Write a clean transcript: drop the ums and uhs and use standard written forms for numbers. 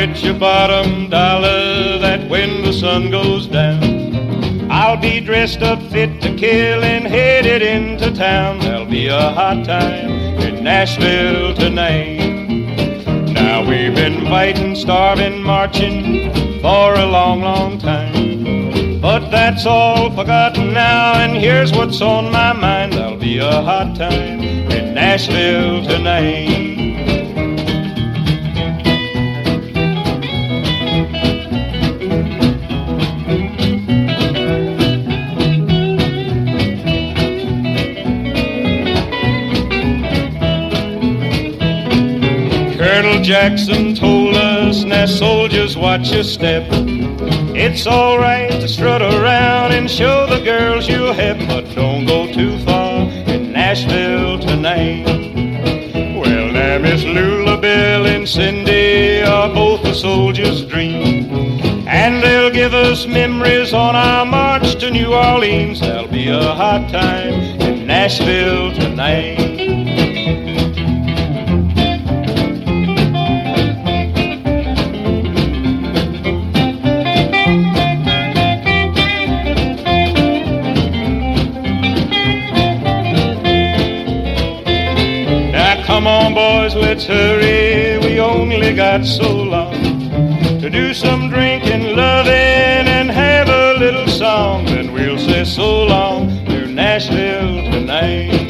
bet your bottom dollar that when the sun goes down, I'll be dressed up fit to kill and headed into town. There'll be a hot time in Nashville tonight. Now we've been fighting, starving, marching for a long, long time, but that's all forgotten now, and here's what's on my mind. There'll be a hot time in Nashville tonight. Colonel Jackson told us, now soldiers, watch your step. It's all right to strut around and show the girls you'll have, but don't go too far in Nashville tonight. Well, now Miss Lula Bell and Cindy are both a soldier's dream, and they'll give us memories on our march to New Orleans. There'll be a hot time in Nashville tonight. Come on, boys, let's hurry. We only got so long to do some drinking, loving, and have a little song. Then we'll say so long to Nashville tonight.